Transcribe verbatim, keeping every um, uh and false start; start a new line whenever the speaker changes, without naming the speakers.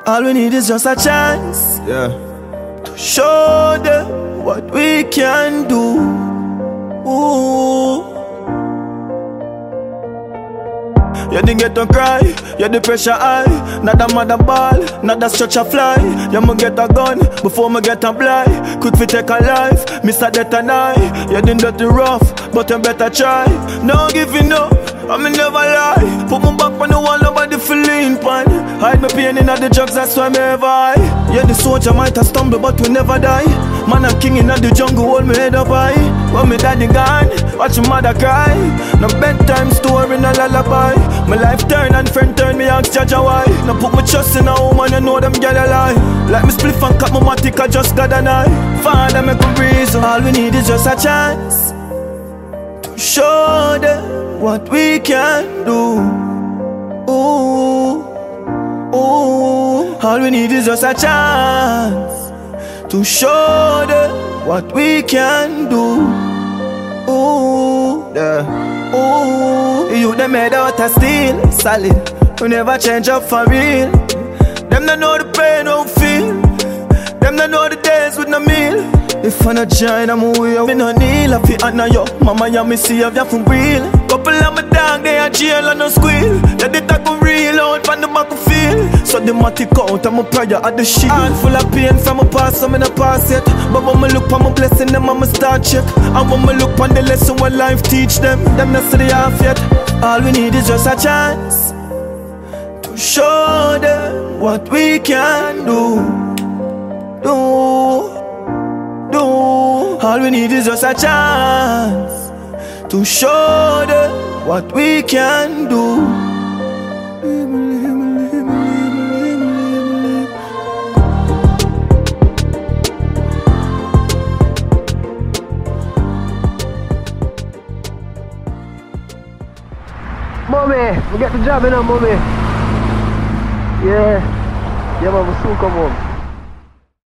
All we need is just a chance,
Yeah.
to show them what we can do. Ooh. You didn't get to cry, you the pressure high. Not a mother ball, not a structure fly. You me get a gun before me get a blind. Could we take a life, Mister Death and I. You didn't dirty rough, but you better try. No giving up, I me never lie. Put my back on the wall, nobody feeling pan. Hide my pain in the drugs, that's why me ever high. Yeah, the soldier might have stumbled, but we never die. Man, I'm king in the jungle, hold me head up high. When me daddy gone, watch my mother cry. No bedtime story, no lullaby. My life turn and friend turn, me ask Jaja why. Now put my trust in a woman, you know them get a lie. Like me spliff and cut my matic, I just got an eye. Father make a reason, all we need is just a chance to show them what we can do. Ooh, ooh. All we need is just a chance to show them what we can do. Ooh, yeah. Ooh, you them made out of steel, solid. We never change up for real. Them don't know the pain, don't feel. Them don't know the days with no meal. If I not join, I'm away. Me no kneel, I feel honor yo. Mama, ya me see if you for real. Couple of my dog, they are jail and no squeal. Let it talk real out from the back of feel. So the matic out, I'm a prayer at the shit. Heart full of pain from my past, so me no pass yet. But when me look on my blessing, them I'ma start check. And when me look on the lesson what life teach them, them not see the half yet. All we need is just a chance to show them what we can do. Do, do. All we need is just a chance to show them what we can do.
Mommy, we get the job in now, mommy. Yeah. Yeah, man, we soon come home.